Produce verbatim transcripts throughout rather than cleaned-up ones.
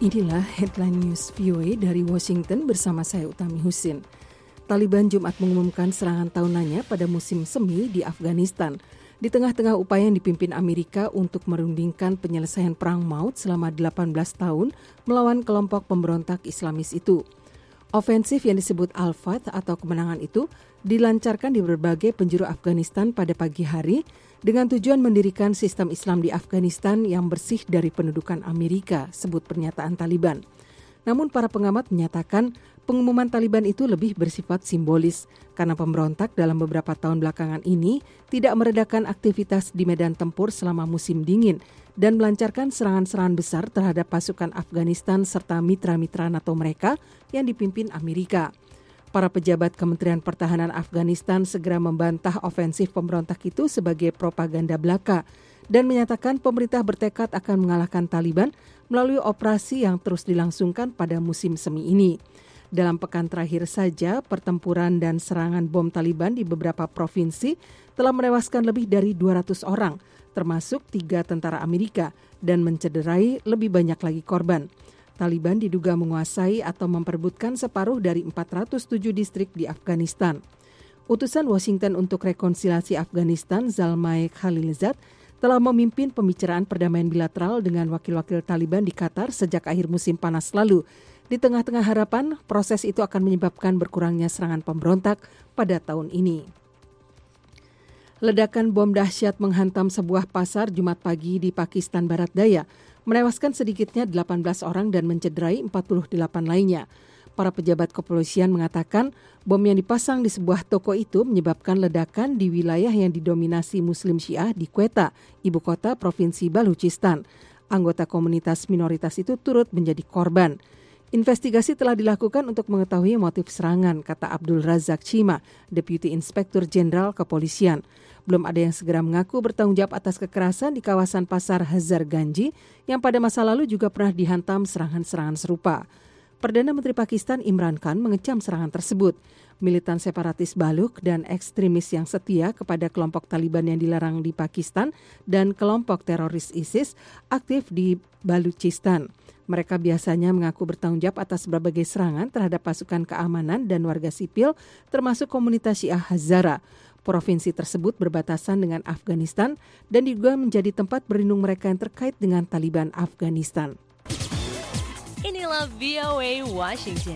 Inilah headline news V O A dari Washington bersama saya Utami Husin. Taliban Jumat mengumumkan serangan tahunannya pada musim semi di Afghanistan, di tengah-tengah upaya yang dipimpin Amerika untuk merundingkan penyelesaian perang maut selama delapan belas tahun melawan kelompok pemberontak Islamis itu. Ofensif yang disebut Al-Fath atau kemenangan itu dilancarkan di berbagai penjuru Afghanistan pada pagi hari dengan tujuan mendirikan sistem Islam di Afghanistan yang bersih dari pendudukan Amerika, sebut pernyataan Taliban. Namun para pengamat menyatakan pengumuman Taliban itu lebih bersifat simbolis karena pemberontak dalam beberapa tahun belakangan ini tidak meredakan aktivitas di medan tempur selama musim dingin dan melancarkan serangan-serangan besar terhadap pasukan Afghanistan serta mitra-mitra NATO mereka yang dipimpin Amerika. Para pejabat Kementerian Pertahanan Afghanistan segera membantah ofensif pemberontak itu sebagai propaganda belaka dan menyatakan pemerintah bertekad akan mengalahkan Taliban melalui operasi yang terus dilangsungkan pada musim semi ini. Dalam pekan terakhir saja, pertempuran dan serangan bom Taliban di beberapa provinsi telah menewaskan lebih dari dua ratus orang, termasuk tiga tentara Amerika, dan mencederai lebih banyak lagi korban. Taliban diduga menguasai atau memperebutkan separuh dari empat ratus tujuh distrik di Afghanistan. Utusan Washington untuk Rekonsiliasi Afghanistan, Zalmay Khalilzad, telah memimpin pembicaraan perdamaian bilateral dengan wakil-wakil Taliban di Qatar sejak akhir musim panas lalu. Di tengah-tengah harapan, proses itu akan menyebabkan berkurangnya serangan pemberontak pada tahun ini. Ledakan bom dahsyat menghantam sebuah pasar Jumat pagi di Pakistan Barat Daya, menewaskan sedikitnya delapan belas orang dan mencederai empat puluh delapan lainnya. Para pejabat kepolisian mengatakan bom yang dipasang di sebuah toko itu menyebabkan ledakan di wilayah yang didominasi Muslim Syiah di Quetta, ibu kota Provinsi Baluchistan. Anggota komunitas minoritas itu turut menjadi korban. Investigasi telah dilakukan untuk mengetahui motif serangan, kata Abdul Razak Chima, Deputi Inspektur Jenderal Kepolisian. Belum ada yang segera mengaku bertanggung jawab atas kekerasan di kawasan pasar Hazar Ganji yang pada masa lalu juga pernah dihantam serangan-serangan serupa. Perdana Menteri Pakistan Imran Khan mengecam serangan tersebut. Militan separatis Baluch dan ekstremis yang setia kepada kelompok Taliban yang dilarang di Pakistan dan kelompok teroris ISIS aktif di Baluchistan. Mereka biasanya mengaku bertanggung jawab atas berbagai serangan terhadap pasukan keamanan dan warga sipil, termasuk komunitas Syiah Hazara. Provinsi tersebut berbatasan dengan Afghanistan dan juga menjadi tempat berlindung mereka yang terkait dengan Taliban Afghanistan. Inilah V O A Washington.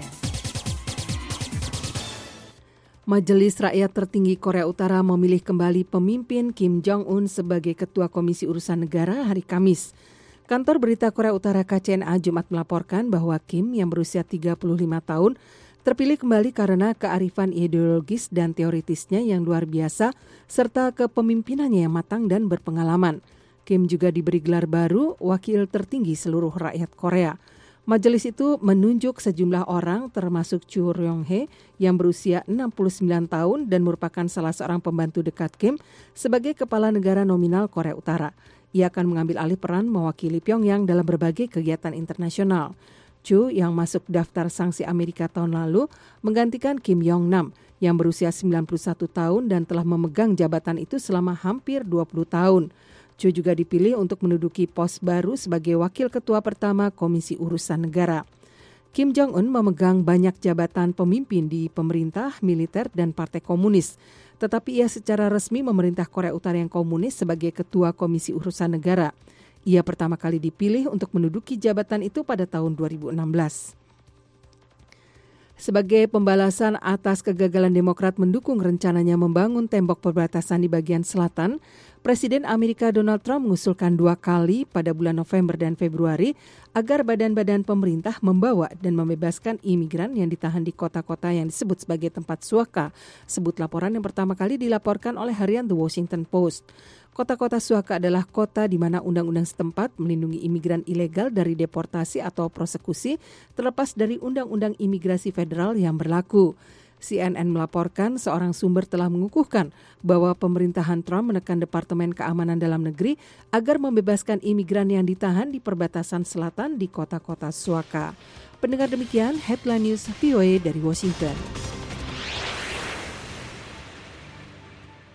Majelis Rakyat Tertinggi Korea Utara memilih kembali pemimpin Kim Jong-un sebagai Ketua Komisi Urusan Negara hari Kamis. Kantor Berita Korea Utara K C N A Jumat melaporkan bahwa Kim yang berusia tiga puluh lima tahun terpilih kembali karena kearifan ideologis dan teoritisnya yang luar biasa serta kepemimpinannya yang matang dan berpengalaman. Kim juga diberi gelar baru Wakil Tertinggi Seluruh Rakyat Korea. Majelis itu menunjuk sejumlah orang termasuk Chu Ryong-hae yang berusia enam puluh sembilan tahun dan merupakan salah seorang pembantu dekat Kim sebagai kepala negara nominal Korea Utara. Ia akan mengambil alih peran mewakili Pyongyang dalam berbagai kegiatan internasional. Chu yang masuk daftar sanksi Amerika tahun lalu menggantikan Kim Yong-nam yang berusia sembilan puluh satu tahun dan telah memegang jabatan itu selama hampir dua puluh tahun. Chu juga dipilih untuk menduduki pos baru sebagai wakil ketua pertama Komisi Urusan Negara. Kim Jong-un memegang banyak jabatan pemimpin di pemerintah, militer, dan partai komunis. Tetapi ia secara resmi memerintah Korea Utara yang komunis sebagai ketua Komisi Urusan Negara. Ia pertama kali dipilih untuk menduduki jabatan itu pada tahun dua ribu enam belas. Sebagai pembalasan atas kegagalan Demokrat mendukung rencananya membangun tembok perbatasan di bagian selatan, Presiden Amerika Donald Trump mengusulkan dua kali pada bulan November dan Februari agar badan-badan pemerintah membawa dan membebaskan imigran yang ditahan di kota-kota yang disebut sebagai tempat suaka, sebut laporan yang pertama kali dilaporkan oleh harian The Washington Post. Kota-kota suaka adalah kota di mana undang-undang setempat melindungi imigran ilegal dari deportasi atau prosekusi terlepas dari undang-undang imigrasi federal yang berlaku. C N N melaporkan seorang sumber telah mengukuhkan bahwa pemerintahan Trump menekan Departemen Keamanan Dalam Negeri agar membebaskan imigran yang ditahan di perbatasan selatan di kota-kota suaka. Pendengar demikian, Headline News V O A dari Washington.